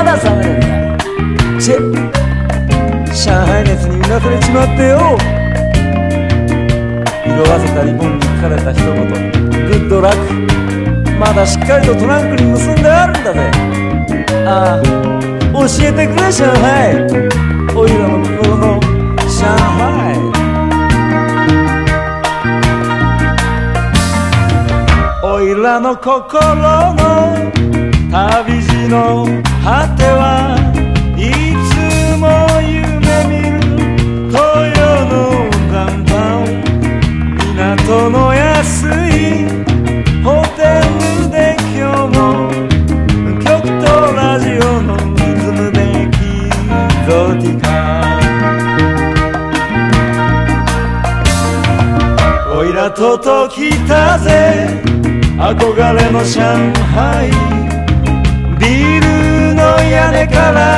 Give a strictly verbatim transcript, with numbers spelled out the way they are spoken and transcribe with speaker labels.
Speaker 1: まだ冷めるんだ。チェ、上海熱にうなされちまってよ。色あせたリボンに書かれた一言、グッドラック、まだしっかりとトランクに結んであるんだぜ。ああ、教えてくれ上海、おいらの心の上海。おいらの心の旅路の果てはいつも夢見る豊のダウンタウン、港の安いホテルで今日も曲とラジオのリズムでキゾティカ。おいらとと来たぜ憧れの上海、ビルの屋根から